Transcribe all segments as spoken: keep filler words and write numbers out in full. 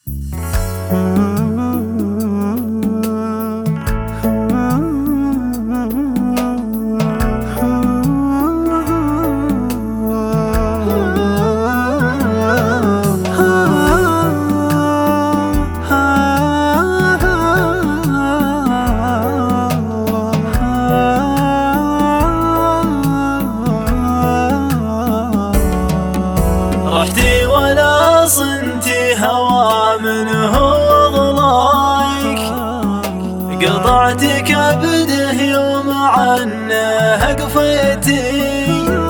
رحتي ولا صنتي هوى منه ضلايك، قطعت كبده يوم عنه قفيتي،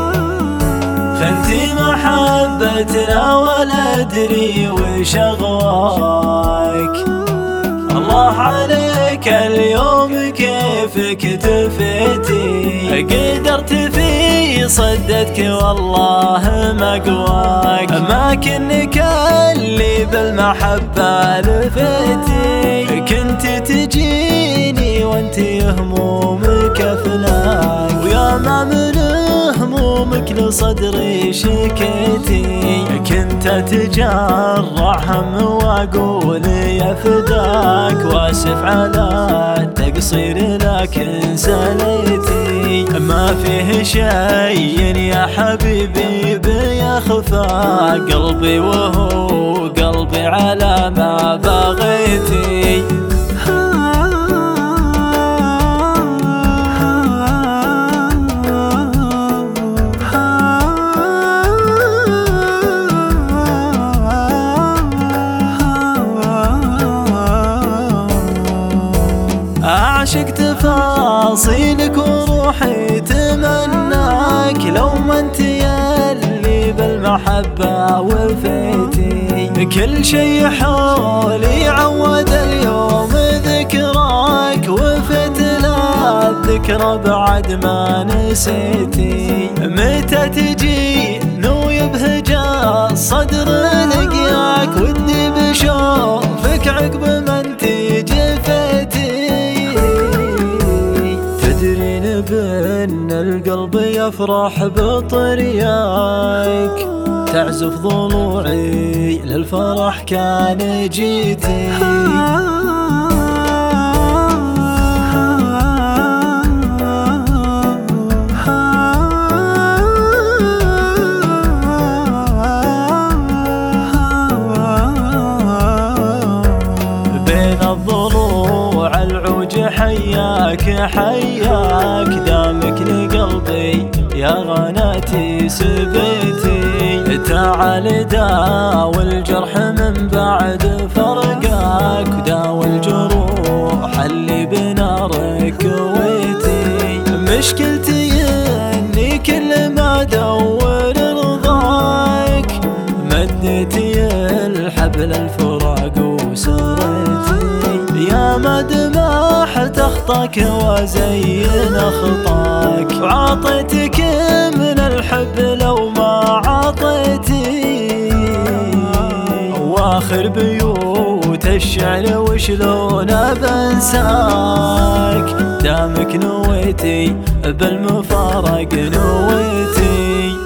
خنتي محبتنا ولا ادري وش اغواك. الله عليك اليوم كيف كتفتي، قدرت في صدتك والله ما قواك، أماكنك اللي بالمحبة لفتي، كنت تجيني وانت همومك افلاك، ويا ما من همومك لصدري شكيتي، كنت اتجرع هم واقول يا فداك، واسف على التقصير لكن سليتي، ما فيه شيء يا حبيبي بيخفى، قلبي وهو قلبي على ما بغيتي. أعشق تفاصيلك وروحي تمناك، لو ما انت يلي بالمحبة وفيتي، كل شي حولي عود اليوم ذكراك، وفت لا الذكرى بعد ما نسيتي، متى تجي نوي بهجا الصدر لقياك، ودي بشوفك عقب ما انت جفيتي، بأن القلب يفرح بطرياك، تعزف ضلوعي للفرح كان جيتي. بين الضلوع العوج حياك حياك، دامك لقلبي يا غناتي سبيتي، تعال داوي الجرح من بعد فرقاك، وداوي الجروح اللي بنارك كويتي، مشكلتي اني كل ما ادور رضاك، مديتي الحبل الفراق وسريتي، يا ما دمحت اخطاك وزين خطاك، وعطيتك من الحب لو ما عطيتي، واخر بيوت الشعر وشلون بنساك، دامك نويتي بالمفارق نويتي.